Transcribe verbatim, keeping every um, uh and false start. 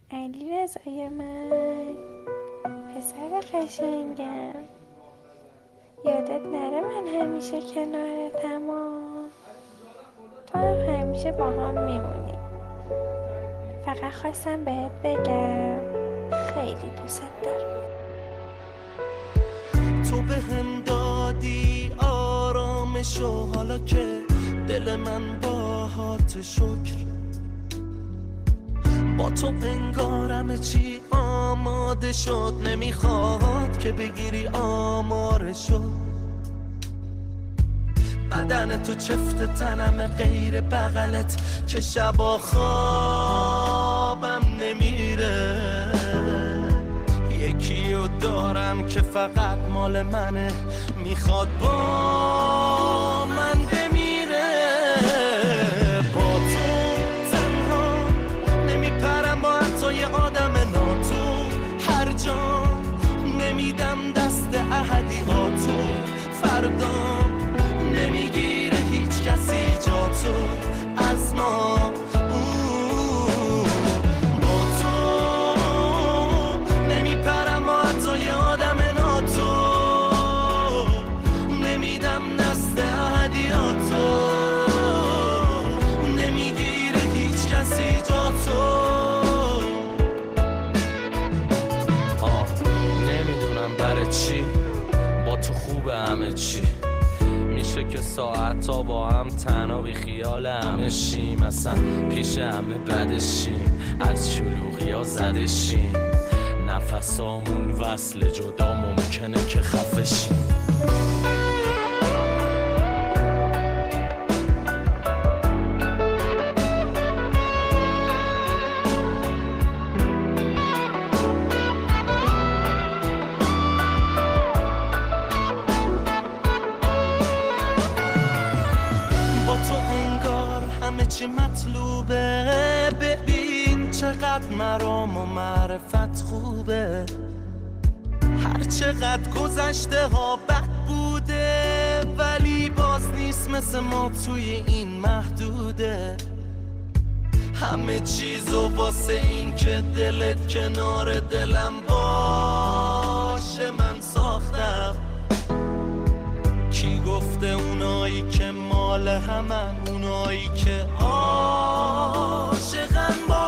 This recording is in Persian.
علی رضای من، پسر قشنگم، یادت نره من همیشه کنارتم و تو هم همیشه با هم میمونی. فقط خواستم بهت بگم خیلی دوست دارم. تو به هم دادی آرامشو، حالا که دل من باهات شکر، با تو انگارم چی آماده شد، نمیخواد که بگیری آمارشو. بدن تو چفت تنم غیر بغلت، که شبا خوابم نمیره. یکیو دارم که فقط مال منه، میخواد با من بمیره. با تو تنها نمیپرم، با حتی یه آدم ناتو هر جا نمیدم دست احدیاتو. فردا نمیگیره هیچ کسی جا تو از ما. با تو نمیپرم، با حتی یه آدم ناتو نمیدم دست احدیاتو. نمیگیره هیچ کسی جا تو. آه نمیدونم برای چی با تو خوبه همه چی، میشه که ساعت تا با هم تنها بی خیال همه شیم، اصلا پیش همه بدشیم، از شلوغی ها زده شیم، نفسامون وصل جدا ممکنه که خفه شیم. چی مطلوبه، ببین چقدر مرام و معرفت خوبه. هر چقدر گذشته ها بد بوده، ولی باز نیست مثل ما توی این محدوده. همه چیزو واسه این که دلت کنار دلم باشه من ساختم. کی گفته اونایی که مال همن، اونایی که عاشقن با